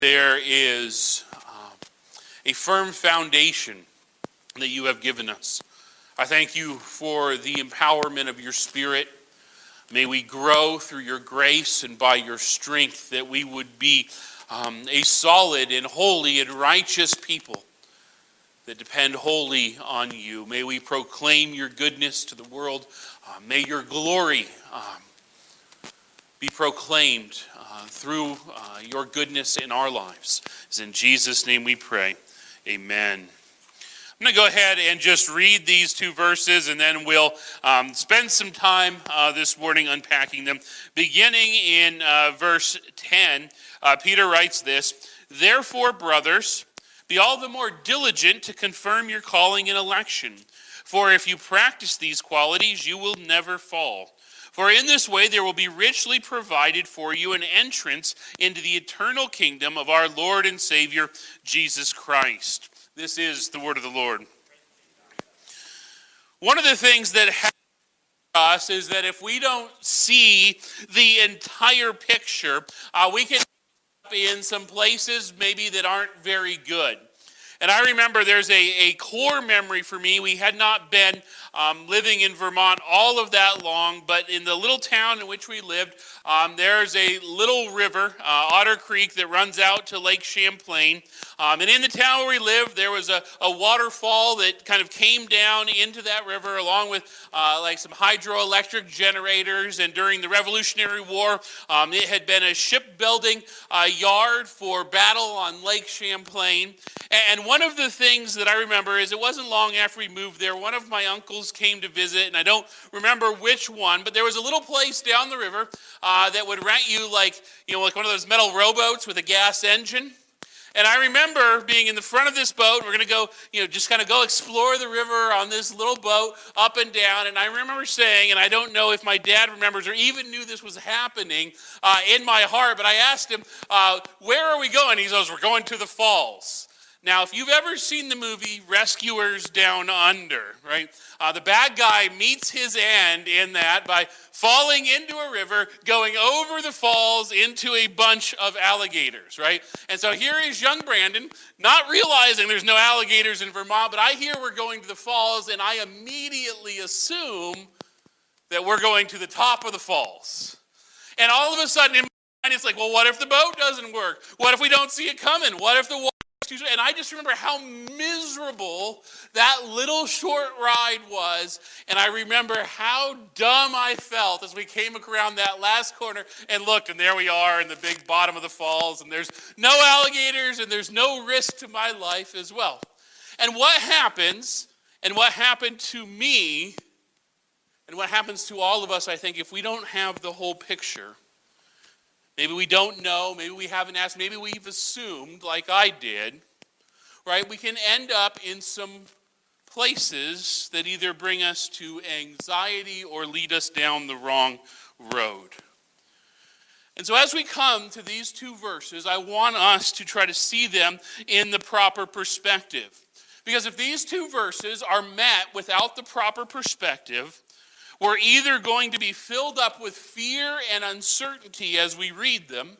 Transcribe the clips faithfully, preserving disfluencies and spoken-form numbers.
there is um, a firm foundation that you have given us. I thank you for the empowerment of your Spirit. May we grow through your grace and by your strength, that we would be um, a solid and holy and righteous people that depend wholly on you. May we proclaim your goodness to the world. Uh, may your glory um, be proclaimed uh, through uh, your goodness in our lives. It's in Jesus' name we pray. Amen. I'm going to go ahead and just read these two verses, and then we'll um, spend some time uh, this morning unpacking them. Beginning in uh, verse ten, uh, Peter writes this: "Therefore, brothers, be all the more diligent to confirm your calling and election. For if you practice these qualities, you will never fall. For in this way there will be richly provided for you an entrance into the eternal kingdom of our Lord and Savior, Jesus Christ." This is the word of the Lord. One of the things that happens to us is that if we don't see the entire picture, uh, we can end up in some places maybe that aren't very good. And I remember there's a, a core memory for me. We had not been um, living in Vermont all of that long, but in the little town in which we lived, um, there's a little river, uh, Otter Creek, that runs out to Lake Champlain. Um, and in the town where we lived, there was a, a waterfall that kind of came down into that river, along with uh, like some hydroelectric generators. And during the Revolutionary War, um, it had been a shipbuilding uh, yard for battle on Lake Champlain. And one of the things that I remember is it wasn't long after we moved there, one of my uncles came to visit, and I don't remember which one, but there was a little place down the river uh, that would rent you like, you know, like one of those metal rowboats with a gas engine. And I remember being in the front of this boat. We're going to go, you know, just kind of go explore the river on this little boat up and down. And I remember saying, and I don't know if my dad remembers or even knew this was happening uh, in my heart, but I asked him, uh, where are we going? He goes, we're going to the falls. Now, if you've ever seen the movie Rescuers Down Under, right, uh, the bad guy meets his end in that by falling into a river, going over the falls into a bunch of alligators, right? And so here is young Brandon, not realizing there's no alligators in Vermont, but I hear we're going to the falls, and I immediately assume that we're going to the top of the falls. And all of a sudden, in my mind, it's like, well, what if the boat doesn't work? What if we don't see it coming? What if the water... And I just remember how miserable that little short ride was. And I remember how dumb I felt as we came around that last corner and looked, and there we are in the big bottom of the falls, and there's no alligators, and there's no risk to my life as well. And what happens, and what happened to me, and what happens to all of us, I think, if we don't have the whole picture, maybe we don't know, maybe we haven't asked, maybe we've assumed, like I did, right? We can end up in some places that either bring us to anxiety or lead us down the wrong road. And so as we come to these two verses, I want us to try to see them in the proper perspective. Because if these two verses are met without the proper perspective, we're either going to be filled up with fear and uncertainty as we read them,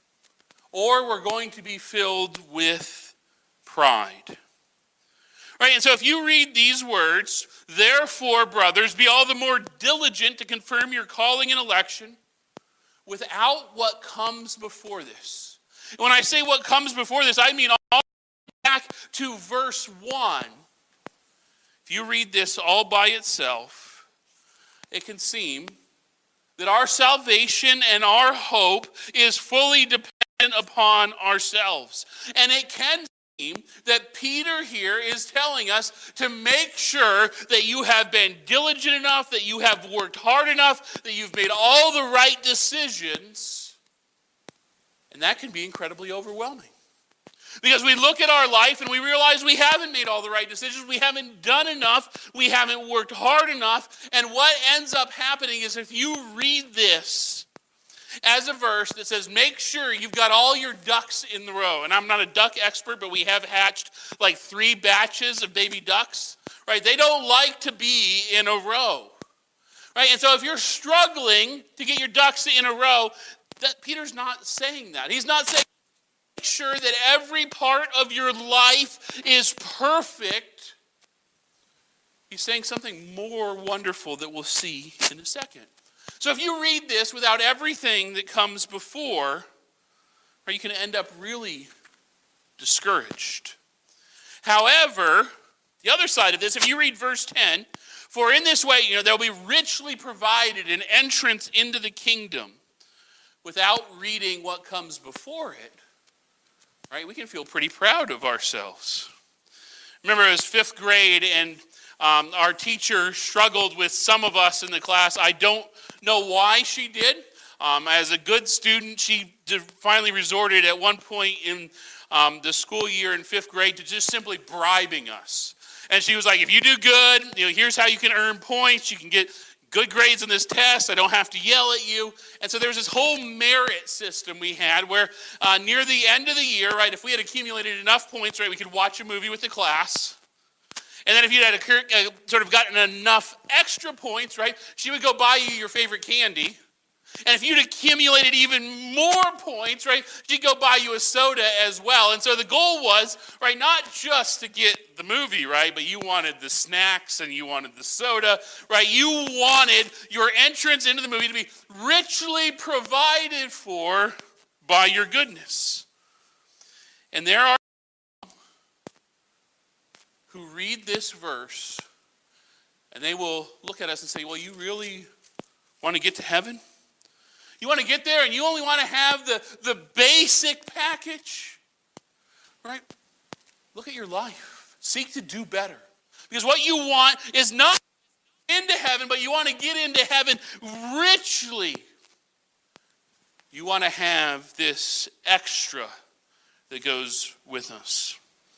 or we're going to be filled with pride. Right? And so if you read these words, therefore, brothers, be all the more diligent to confirm your calling and election, without what comes before this. And when I say what comes before this, I mean all back to verse one. If you read this all by itself, it can seem that our salvation and our hope is fully dependent upon ourselves. And it can seem that Peter here is telling us to make sure that you have been diligent enough, that you have worked hard enough, that you've made all the right decisions. And that can be incredibly overwhelming. Because we look at our life and we realize we haven't made all the right decisions, we haven't done enough, we haven't worked hard enough, and what ends up happening is if you read this as a verse that says, make sure you've got all your ducks in the row, and I'm not a duck expert, but we have hatched like three batches of baby ducks, right? They don't like to be in a row, right? And so if you're struggling to get your ducks in a row, that Peter's not saying that. He's not saying make sure that every part of your life is perfect, he's saying something more wonderful that we'll see in a second. So if you read this without everything that comes before, or you can end up really discouraged. However, the other side of this, if you read verse ten, for in this way, you know, there'll be richly provided an entrance into the kingdom, without reading what comes before it, right? We can feel pretty proud of ourselves. Remember, it was fifth grade, and um, our teacher struggled with some of us in the class. I don't know why she did. Um, as a good student, she did finally resorted at one point in um, the school year in fifth grade to just simply bribing us. And she was like, if you do good, you know, here's how you can earn points. You can get good grades on this test. I don't have to yell at you. And so there was this whole merit system we had where uh, near the end of the year, right, if we had accumulated enough points, right, we could watch a movie with the class. And then if you had a, uh, sort of gotten enough extra points, right, she would go buy you your favorite candy. And if you'd accumulated even more points, right, she'd go buy you a soda as well. And so the goal was, right, not just to get the movie, right, but you wanted the snacks and you wanted the soda, right? You wanted your entrance into the movie to be richly provided for by your goodness. And there are people who read this verse and they will look at us and say, well, you really want to get to heaven? You want to get there and you only want to have the, the basic package? Right? Look at your life. Seek to do better. Because what you want is not into heaven, but you want to get into heaven richly. You want to have this extra that goes with us.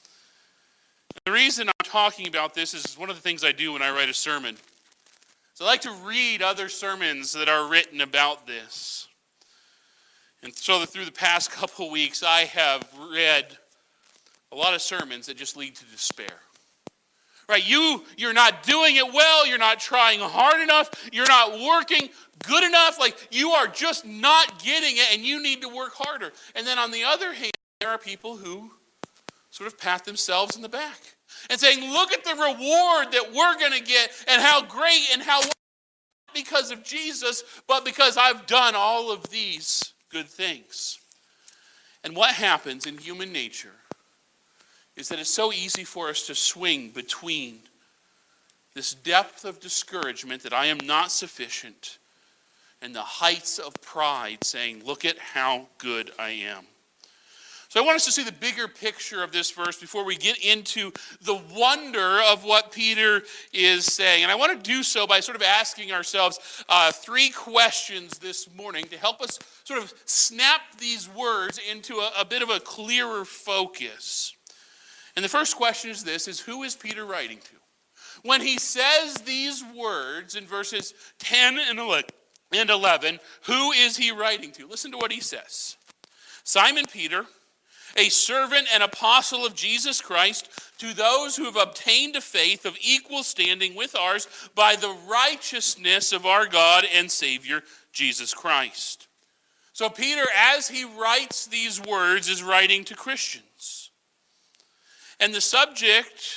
The reason I'm talking about this is one of the things I do when I write a sermon. So I like to read other sermons that are written about this. And so through the past couple weeks, I have read a lot of sermons that just lead to despair. Right? You, you're not doing it well. You're not trying hard enough. You're not working good enough. Like, you are just not getting it, and you need to work harder. And then on the other hand, there are people who sort of pat themselves in the back and saying, look at the reward that we're going to get and how great and how not because of Jesus, but because I've done all of these good things. And what happens in human nature is that it's so easy for us to swing between this depth of discouragement that I am not sufficient and the heights of pride saying, look at how good I am. So I want us to see the bigger picture of this verse before we get into the wonder of what Peter is saying. And I want to do so by sort of asking ourselves uh, three questions this morning to help us sort of snap these words into a, a bit of a clearer focus. And the first question is this, is who is Peter writing to? When he says these words in verses ten and eleven, who is he writing to? Listen to what he says. Simon Peter, a servant and apostle of Jesus Christ, to those who have obtained a faith of equal standing with ours by the righteousness of our God and Savior, Jesus Christ. So Peter, as he writes these words, is writing to Christians. And the subject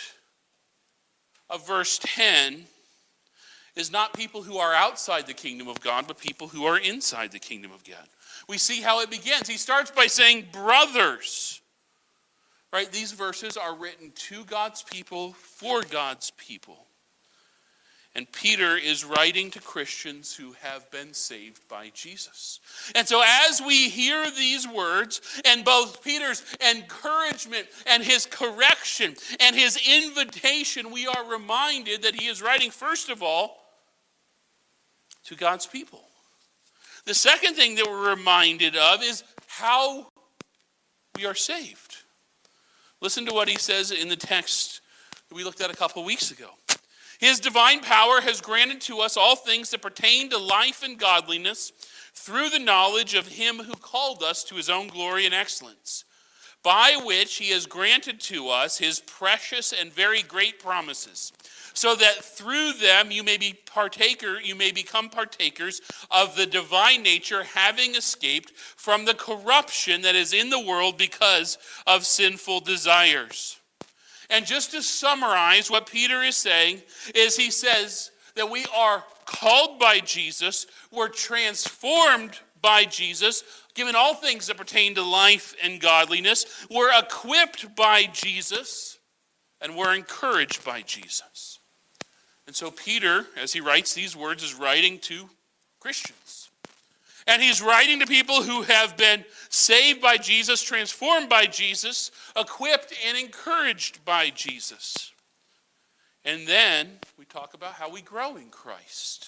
of verse ten is not people who are outside the kingdom of God, but people who are inside the kingdom of God. We see how it begins. He starts by saying, brothers. Right? These verses are written to God's people, for God's people. And Peter is writing to Christians who have been saved by Jesus. And so as we hear these words, and both Peter's encouragement and his correction and his invitation, we are reminded that he is writing, first of all, to God's people. The second thing that we're reminded of is how we are saved. Listen to what he says in the text that we looked at a couple weeks ago. His divine power has granted to us all things that pertain to life and godliness through the knowledge of him who called us to his own glory and excellence, by which he has granted to us his precious and very great promises, so that through them you may be partaker, you may become partakers of the divine nature, having escaped from the corruption that is in the world because of sinful desires. And just to summarize what Peter is saying, is he says that we are called by Jesus, we're transformed by Jesus, given all things that pertain to life and godliness, we're equipped by Jesus, and we're encouraged by Jesus. And so Peter, as he writes these words, is writing to Christians. And he's writing to people who have been saved by Jesus, transformed by Jesus, equipped and encouraged by Jesus. And then we talk about how we grow in Christ.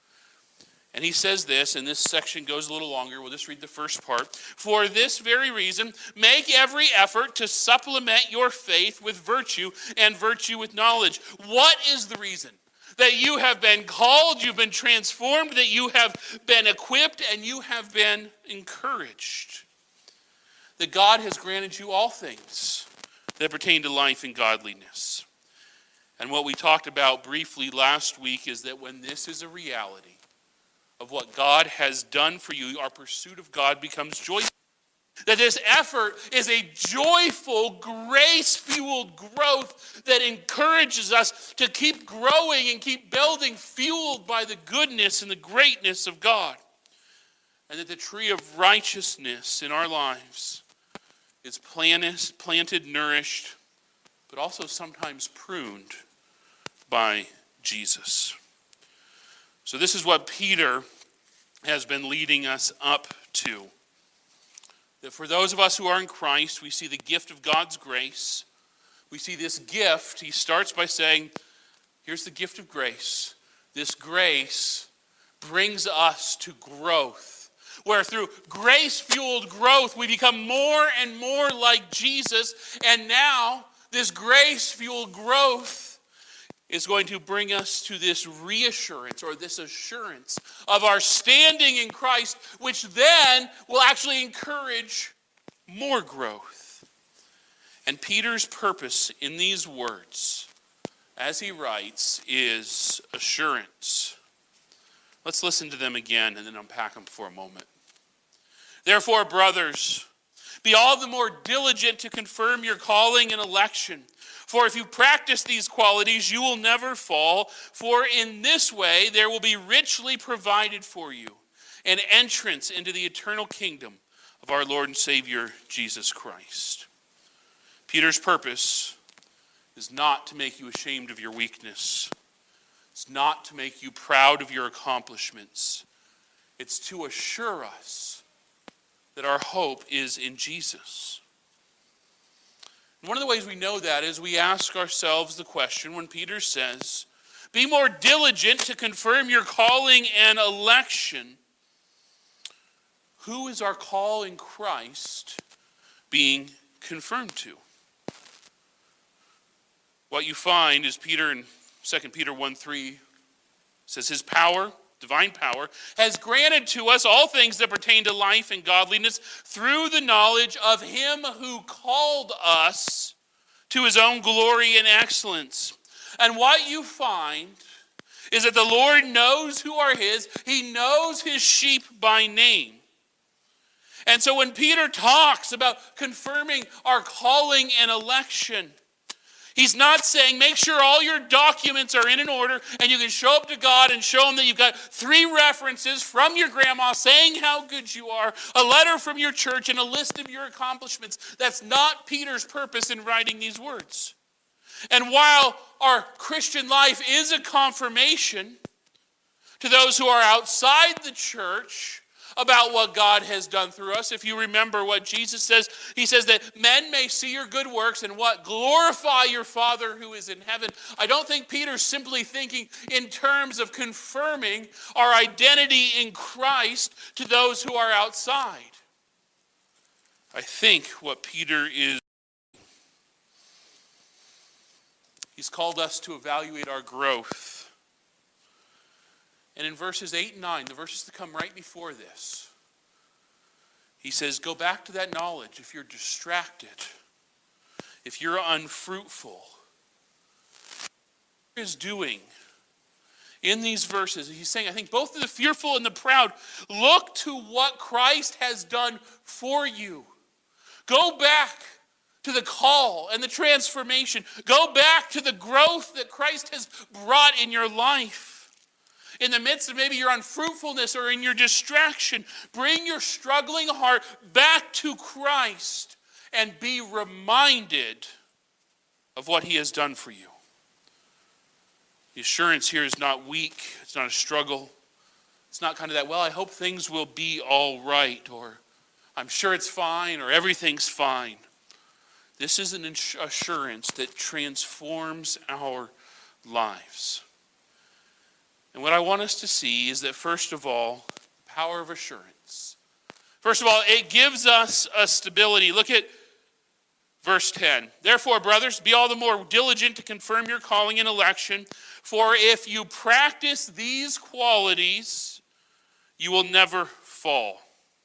And he says this, and this section goes a little longer. We'll just read the first part. For this very reason, make every effort to supplement your faith with virtue, and virtue with knowledge. What is the reason? That you have been called, you've been transformed, that you have been equipped, and you have been encouraged. That God has granted you all things that pertain to life and godliness. And what we talked about briefly last week is that when this is a reality of what God has done for you, our pursuit of God becomes joyful. That this effort is a joyful, grace-fueled growth that encourages us to keep growing and keep building, fueled by the goodness and the greatness of God. And that the tree of righteousness in our lives is planted, planted, nourished, but also sometimes pruned by Jesus. So this is what Peter has been leading us up to. That for those of us who are in Christ, we see the gift of God's grace. We see this gift. He starts by saying, here's the gift of grace. This grace brings us to growth, where through grace-fueled growth, we become more and more like Jesus. And now, this grace-fueled growth is going to bring us to this reassurance or this assurance of our standing in Christ, which then will actually encourage more growth. And Peter's purpose in these words, as he writes, is assurance. Let's listen to them again and then unpack them for a moment. Therefore, brothers, be all the more diligent to confirm your calling and election. For if you practice these qualities, you will never fall. For in this way, there will be richly provided for you an entrance into the eternal kingdom of our Lord and Savior, Jesus Christ. Peter's purpose is not to make you ashamed of your weakness. It's not to make you proud of your accomplishments. It's to assure us that our hope is in Jesus. One of the ways we know that is we ask ourselves the question when Peter says, be more diligent to confirm your calling and election. Who is our call in Christ being confirmed to? What you find is Peter in Second Peter one three says his power, divine power, has granted to us all things that pertain to life and godliness through the knowledge of him who called us to his own glory and excellence. And what you find is that the Lord knows who are his. He knows his sheep by name. And so when Peter talks about confirming our calling and election, he's not saying make sure all your documents are in an order and you can show up to God and show him that you've got three references from your grandma saying how good you are, a letter from your church, and a list of your accomplishments. That's not Peter's purpose in writing these words. And while our Christian life is a confirmation to those who are outside the church about what God has done through us. If you remember what Jesus says, he says that men may see your good works and what? Glorify your Father who is in heaven. I don't think Peter's simply thinking in terms of confirming our identity in Christ to those who are outside. I think what Peter is, he's called us to evaluate our growth. And in verses eight and nine, the verses that come right before this, He says, go back to that knowledge. If you're distracted, if you're unfruitful, what he is doing in these verses, he's saying, I think both the fearful and the proud, look to what Christ has done for you. Go back to the call and the transformation. Go back to the growth that Christ has brought in your life. In the midst of maybe your unfruitfulness or in your distraction, bring your struggling heart back to Christ and be reminded of what he has done for you. The assurance here is not weak. It's not a struggle. It's not kind of that, well, I hope things will be all right, or I'm sure it's fine, or everything's fine. This is an assurance that transforms our lives. And what I want us to see is that, first of all, power of assurance. First of all, it gives us a stability. Look at verse ten. Therefore, brothers, be all the more diligent to confirm your calling and election. For if you practice these qualities, you will never fall.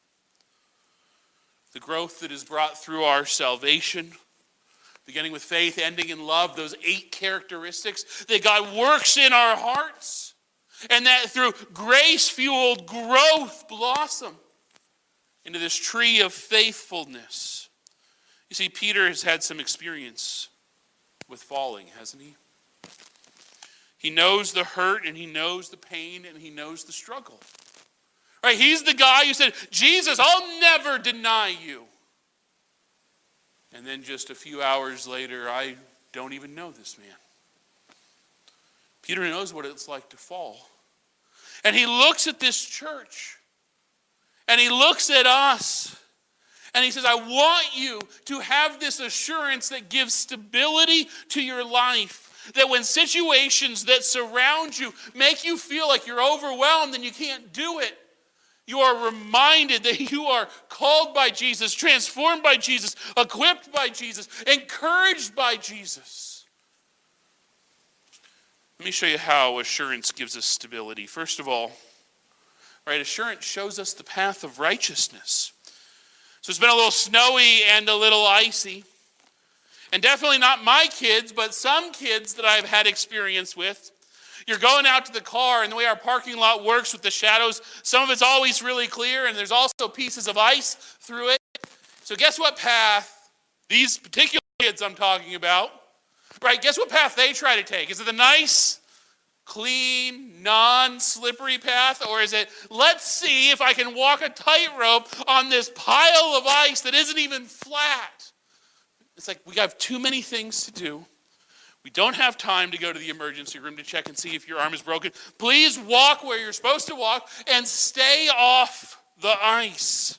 The growth that is brought through our salvation, beginning with faith, ending in love, those eight characteristics that God works in our hearts, and that through grace-fueled growth blossom into this tree of faithfulness. You see, Peter has had some experience with falling, hasn't he? He knows the hurt, and he knows the pain, and he knows the struggle. Right? He's the guy who said, Jesus, I'll never deny you. And then just a few hours later, I don't even know this man. Peter knows what it's like to fall. And he looks at this church, and he looks at us, and he says, I want you to have this assurance that gives stability to your life. That when situations that surround you make you feel like you're overwhelmed and you can't do it, you are reminded that you are called by Jesus, transformed by Jesus, equipped by Jesus, encouraged by Jesus. Let me show you how assurance gives us stability. First of all, right, assurance shows us the path of righteousness. So it's been a little snowy and a little icy. And definitely not my kids, but some kids that I've had experience with. You're going out to the car, and the way our parking lot works with the shadows, some of it's always really clear, and there's also pieces of ice through it. So guess what path these particular kids I'm talking about, right, guess what path they try to take? Is it the nice, clean, non-slippery path, or is it, let's see if I can walk a tightrope on this pile of ice that isn't even flat? It's like we have too many things to do. We don't have time to go to the emergency room to check and see if your arm is broken. Please walk where you're supposed to walk and stay off the ice.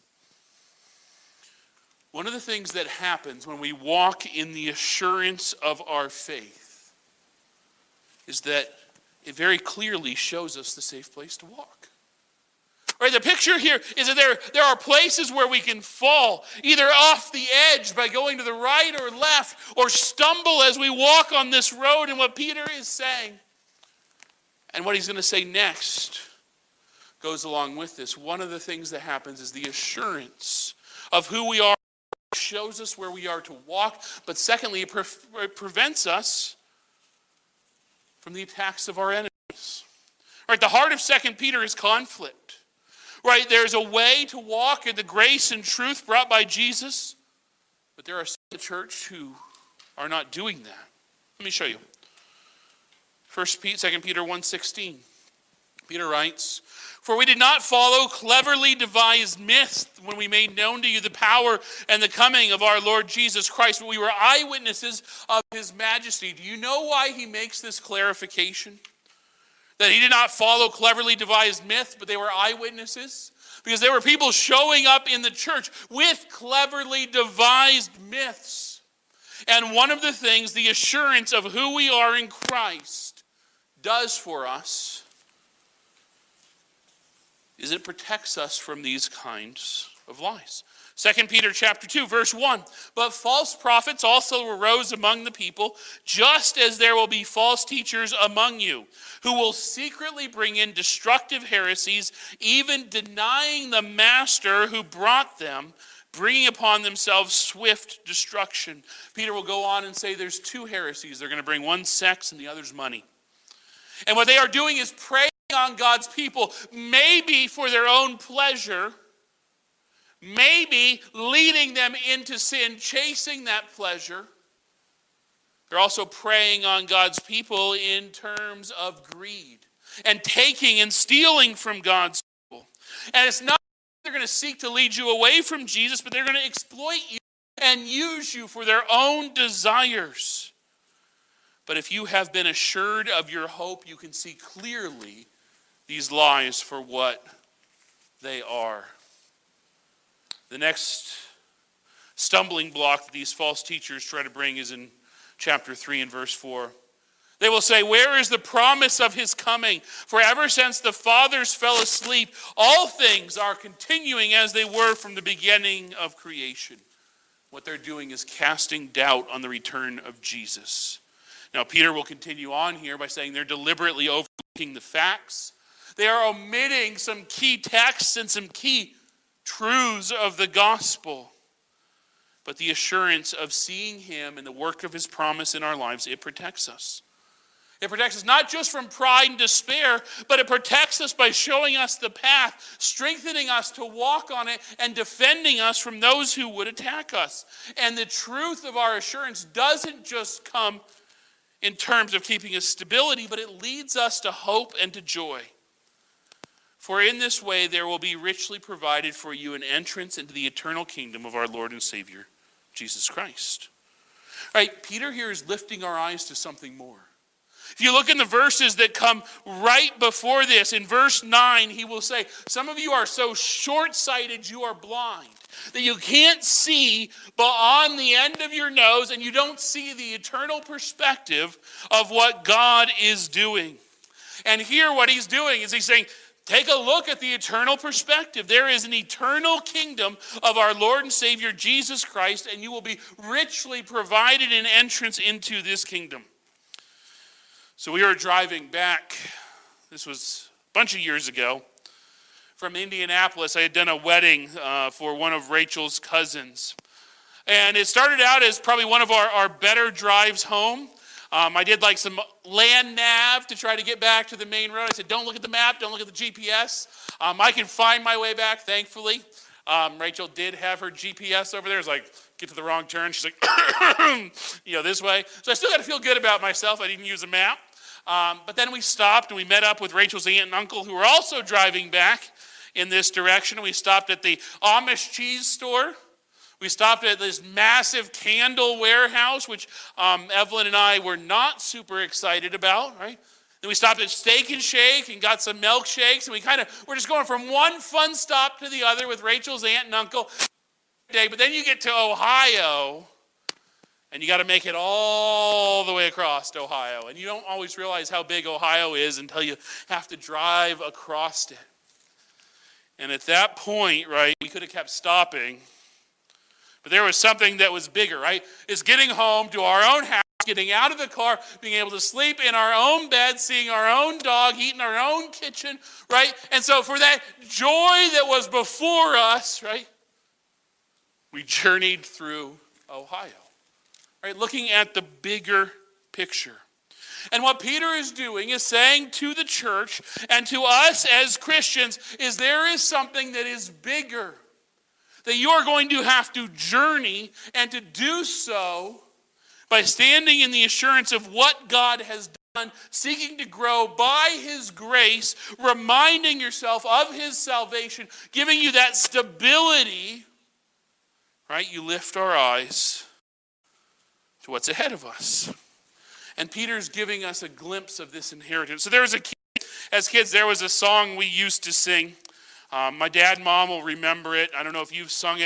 One of the things that happens when we walk in the assurance of our faith is that it very clearly shows us the safe place to walk. Right, the picture here is that there, there are places where we can fall, either off the edge by going to the right or left, or stumble as we walk on this road. And what Peter is saying, and what he's going to say next, goes along with this. One of the things that happens is the assurance of who we are shows us where we are to walk, but secondly, it, pre- it prevents us from the attacks of our enemies. Right, the heart of Second Peter is conflict. Right, there's a way to walk in the grace and truth brought by Jesus, but there are some in the church who are not doing that. Let me show you. First Peter, Second Peter one sixteen. Peter writes, "For we did not follow cleverly devised myths when we made known to you the power and the coming of our Lord Jesus Christ, but we were eyewitnesses of his majesty." Do you know why he makes this clarification? That he did not follow cleverly devised myths, but they were eyewitnesses. Because there were people showing up in the church with cleverly devised myths. And one of the things the assurance of who we are in Christ does for us is it protects us from these kinds of lies. Second Peter chapter two, verse one. But false prophets also arose among the people, just as there will be false teachers among you, who will secretly bring in destructive heresies, even denying the master who brought them, bringing upon themselves swift destruction. Peter will go on and say there's two heresies. They're going to bring one sex and the other's money. And what they are doing is preying on God's people, maybe for their own pleasure, maybe leading them into sin, chasing that pleasure. They're also preying on God's people in terms of greed and taking and stealing from God's people. And it's not that they're going to seek to lead you away from Jesus, but they're going to exploit you and use you for their own desires. But if you have been assured of your hope, you can see clearly these lies for what they are. The next stumbling block that these false teachers try to bring is in chapter three and verse four. They will say, where is the promise of his coming? For ever since the fathers fell asleep, all things are continuing as they were from the beginning of creation. What they're doing is casting doubt on the return of Jesus. Now, Peter will continue on here by saying they're deliberately overlooking the facts. They are omitting some key texts and some key truths of the gospel. But the assurance of seeing him and the work of his promise in our lives, it protects us. It protects us not just from pride and despair, but it protects us by showing us the path, strengthening us to walk on it, and defending us from those who would attack us. And the truth of our assurance doesn't just come in terms of keeping us stability, but it leads us to hope and to joy. For in this way there will be richly provided for you an entrance into the eternal kingdom of our Lord and Savior, Jesus Christ. All right, Peter here is lifting our eyes to something more. If you look in the verses that come right before this, in verse nine, he will say, some of you are so short-sighted you are blind, that you can't see beyond the end of your nose, and you don't see the eternal perspective of what God is doing. And here what he's doing is he's saying, take a look at the eternal perspective. There is an eternal kingdom of our Lord and Savior Jesus Christ, and you will be richly provided an entrance into this kingdom. So we were driving back, this was a bunch of years ago, from Indianapolis. I had done a wedding uh, for one of Rachel's cousins. And it started out as probably one of our, our better drives home. Um, I did like some land nav to try to get back to the main road. I said, don't look at the map, don't look at the G P S. Um, I can find my way back, thankfully. Um, Rachel did have her G P S over there. It was like, get to the wrong turn. She's like, you know, this way. So I still got to feel good about myself. I didn't use a map. Um, but then we stopped and we met up with Rachel's aunt and uncle who were also driving back in this direction. We stopped at the Amish cheese store. We stopped at this massive candle warehouse, which um, Evelyn and I were not super excited about, right? Then we stopped at Steak and Shake and got some milkshakes, and we kind of, we're just going from one fun stop to the other with Rachel's aunt and uncle. But then you get to Ohio, and you got to make it all the way across to Ohio. And you don't always realize how big Ohio is until you have to drive across it. And at that point, right, we could have kept stopping. But there was something that was bigger, right? It's getting home to our own house, getting out of the car, being able to sleep in our own bed, seeing our own dog, eating our own kitchen, right? And so for that joy that was before us, right, we journeyed through Ohio. Right, looking at the bigger picture. And what Peter is doing is saying to the church and to us as Christians is there is something that is bigger, that you are going to have to journey, and to do so by standing in the assurance of what God has done, seeking to grow by his grace, reminding yourself of his salvation, giving you that stability. Right, you lift our eyes to what's ahead of us. And Peter's giving us a glimpse of this inheritance. So there was a kid, as kids, there was a song we used to sing. Um, my dad and mom will remember it. I don't know if you've sung it,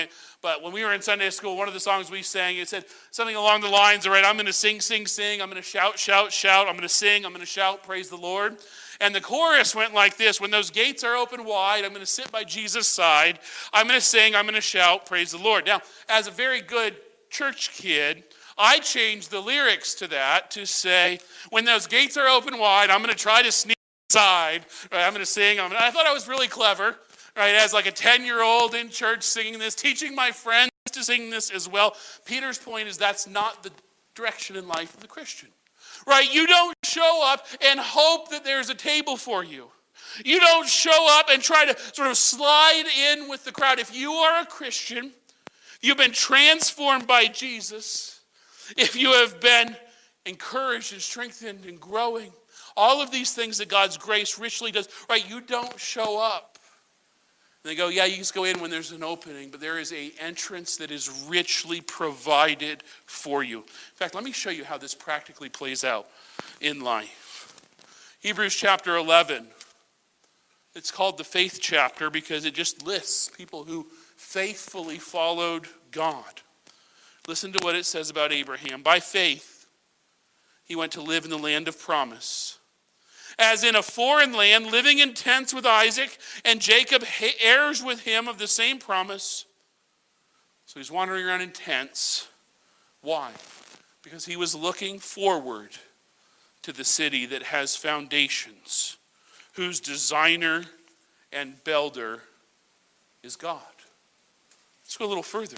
But when we were in Sunday school, one of the songs we sang, it said something along the lines, all right, I'm going to sing, sing, sing. I'm going to shout, shout, shout. I'm going to sing. I'm going to shout, praise the Lord. And the chorus went like this: when those gates are open wide, I'm going to sit by Jesus' side. I'm going to sing. I'm going to shout, praise the Lord. Now, as a very good church kid, I changed the lyrics to that to say, when those gates are open wide, I'm going to try to sneak inside. Right, I'm going to sing. I'm gonna, I thought I was really clever, right? As like a ten-year-old in church singing this, teaching my friends to sing this as well. Peter's point is that's not the direction in life of the Christian. Right? You don't show up and hope that there's a table for you. You don't show up and try to sort of slide in with the crowd. If you are a Christian, you've been transformed by Jesus, if you have been encouraged and strengthened and growing, all of these things that God's grace richly does, right? You don't show up. And they go, yeah, you just go in when there's an opening, but there is an entrance that is richly provided for you. In fact, let me show you how this practically plays out in life. Hebrews chapter eleven. It's called the faith chapter because it just lists people who faithfully followed God. Listen to what it says about Abraham. By faith, he went to live in the land of promise, as in a foreign land, living in tents with Isaac and Jacob, heirs with him of the same promise. So he's wandering around in tents. Why? Because he was looking forward to the city that has foundations, whose designer and builder is God. Let's go a little further.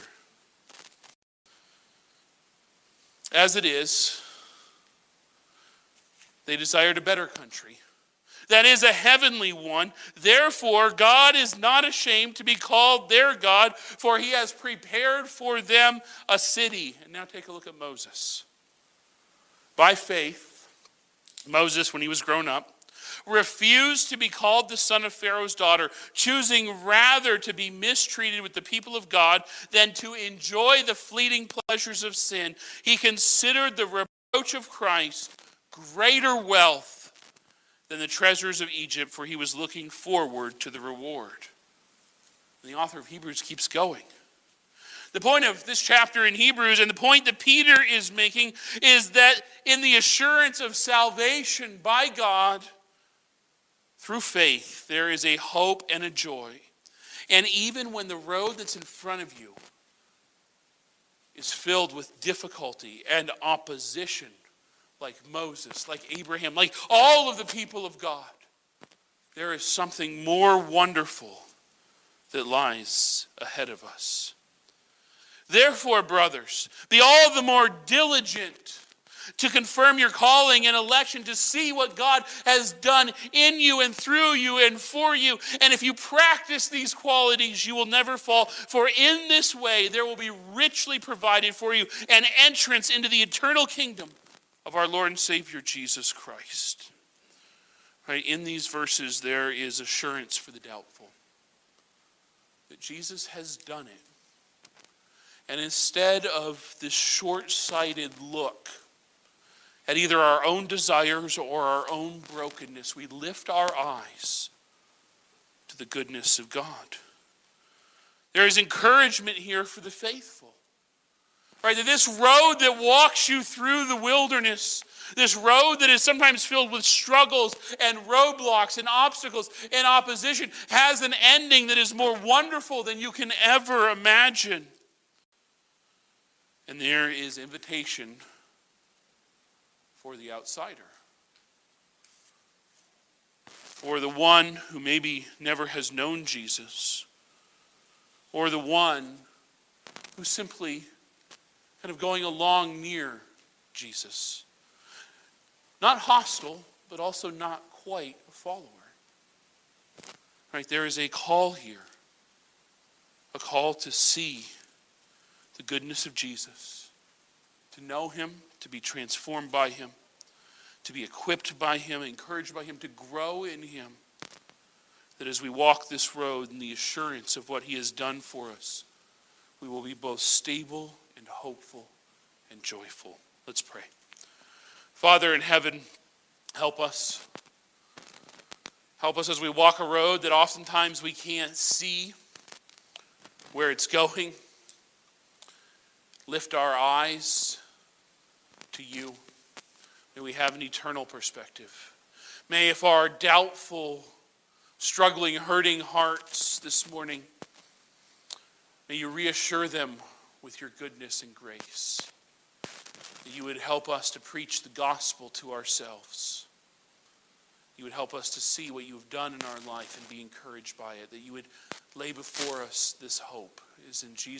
As it is, they desired a better country. That is a heavenly one. Therefore, God is not ashamed to be called their God, for he has prepared for them a city. And now take a look at Moses. By faith, Moses, when he was grown up, refused to be called the son of Pharaoh's daughter, choosing rather to be mistreated with the people of God than to enjoy the fleeting pleasures of sin. He considered the reproach of Christ greater wealth than the treasures of Egypt, for he was looking forward to the reward. And the author of Hebrews keeps going. The point of this chapter in Hebrews, and the point that Peter is making, is that in the assurance of salvation by God, through faith, there is a hope and a joy. And even when the road that's in front of you is filled with difficulty and opposition, like Moses, like Abraham, like all of the people of God, there is something more wonderful that lies ahead of us. Therefore, brothers, be all the more diligent to confirm your calling and election, to see what God has done in you and through you and for you. And if you practice these qualities, you will never fall. For in this way, there will be richly provided for you an entrance into the eternal kingdom of our Lord and Savior, Jesus Christ. Right? In these verses, there is assurance for the doubtful that Jesus has done it. And instead of this short-sighted look at either our own desires or our own brokenness, we lift our eyes to the goodness of God. There is encouragement here for the faithful. Right, that this road that walks you through the wilderness, this road that is sometimes filled with struggles and roadblocks and obstacles and opposition, has an ending that is more wonderful than you can ever imagine. And there is invitation for the outsider, for the one who maybe never has known Jesus, or the one who simply kind of going along near Jesus. Not hostile, but also not quite a follower. Right, there is a call here, a call to see the goodness of Jesus, to know him, to be transformed by him, to be equipped by him, encouraged by him, to grow in him. That as we walk this road in the assurance of what he has done for us, we will be both stable and hopeful and joyful. Let's pray. Father in heaven, help us. Help us as we walk a road that oftentimes we can't see where it's going. lift our eyes to you. May we have an eternal perspective. May, if our doubtful, struggling, hurting hearts this morning, may you reassure them with your goodness and grace. That you would help us to preach the gospel to ourselves. You would help us to see what you have done in our life and be encouraged by it. That you would lay before us this hope. It is in Jesus'